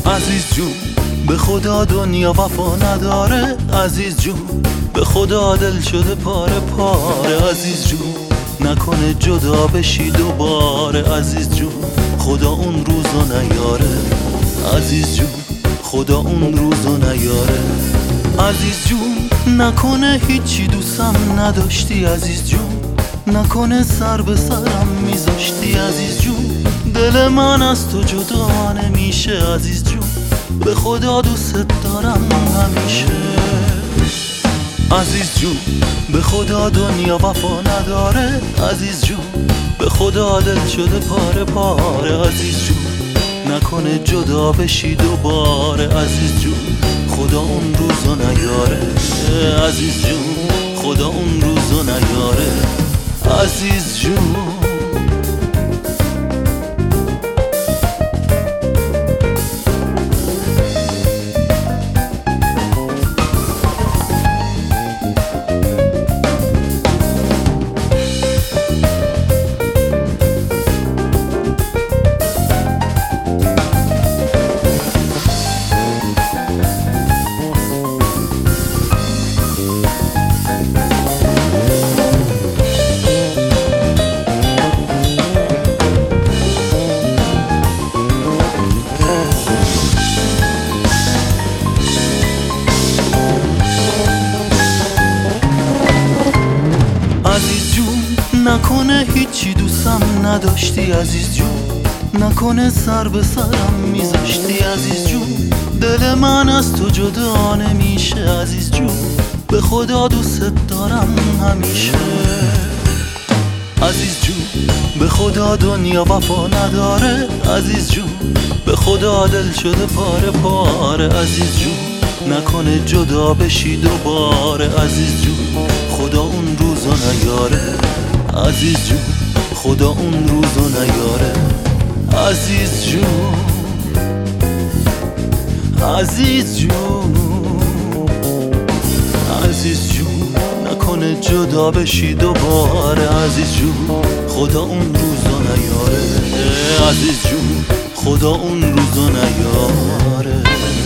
عزیز جون به خدا دنیا وفا نداره، عزیز جون به خدا دل شده پاره پاره، عزیز جون نکنه جدا بشی دوباره، عزیز جون خدا اون روزو نیاره، عزیز جون خدا اون روزو نیاره، عزیز جون نکنه هیچی دوستم نداشتی، عزیز جون نکنه سر به سرم میذاشتی، عزیز جون دل من از تو جدا نمیشه، عزیز جون به خدا دوست دارم همیشه، عزیز جون به خدا دنیا وفا نداره، عزیز جون به خدا دل شده پاره پاره، عزیز جون نکنه جدا بشی دوباره، عزیز جون خدا اون روزو نیاره، عزیز جون خدا اون روزو نیاره، عزیز جون. عزیز جون نکنه هیچی دوستم نداشتی، عزیز جون نکنه سر به سرم میذاشتی، عزیز جون دل من از تو جدا نمیشه، عزیز جون به خدا دوست دارم همیشه، عزیز جون به خدا دنیا وفا نداره، عزیز جون به خدا دل شده پاره پاره، عزیز جون نکنه جدا بشی دوباره، عزیز جون خدا اون روزو نیاره، عزیز جون خدا اون روزو نیاره، عزیز جون عزیز جون عزیز جون نکنه جدا بشی دوباره، عزیز جون خدا اون روزو نیاره، عزیز جون خدا اون روزو نیاره.